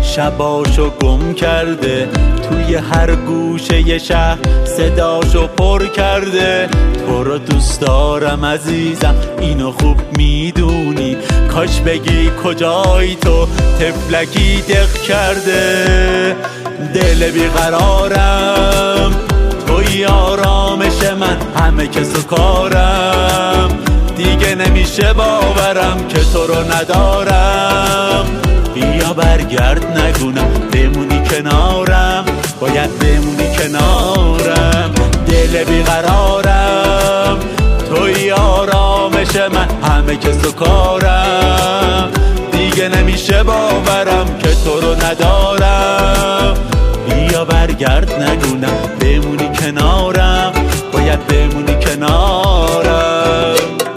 شباشو گم کرده، توی هر گوشه شهر صداشو پر کرده. تو رو دوست دارم عزیزم، اینو خوب میدونی، کاش بگی کجایی تو طفلکی دق کرده. دل بیقرارم توی آرامش من، همه کس و کارم، دیگه نمیشه باورم که تو رو ندارم. بیا برگرد نگونم، بمونی کنارم، باید بمونی کنارم. دل بیقرارم توی آرامش من، همه کس و کارم، دیگه نمیشه باورم که تو رو ندارم. بیا برگرد نگونم، بمونی کنارم، باید بمونی کنارم.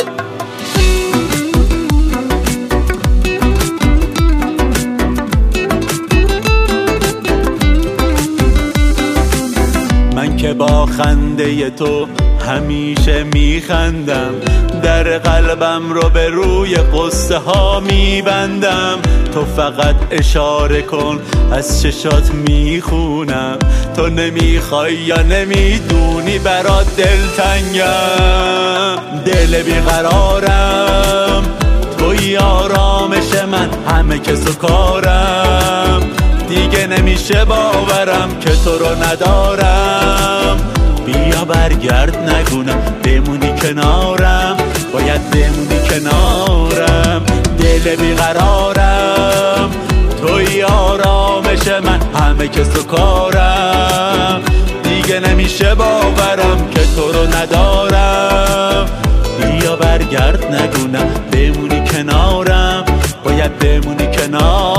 من که با خنده تو همیشه میخندم، در قلبم رو به روی قصه ها میبندم. تو فقط اشاره کن، از چشات میخونم، تو نمیخوای یا نمیدونی برات دلتنگم. دل بیقرارم توی آرامش من، همه کس و کارم، دیگه نمیشه باورم که تو رو ندارم. بیا برگرد نگونم، بمونی کنارم، باید بمونی کنارم. دل بیقرارم توی آرامش من، همه کس و کارم، دیگه نمیشه باورم که تو رو ندارم. بیا برگرد نگونم، بمونی کنارم، باید بمونی کنارم.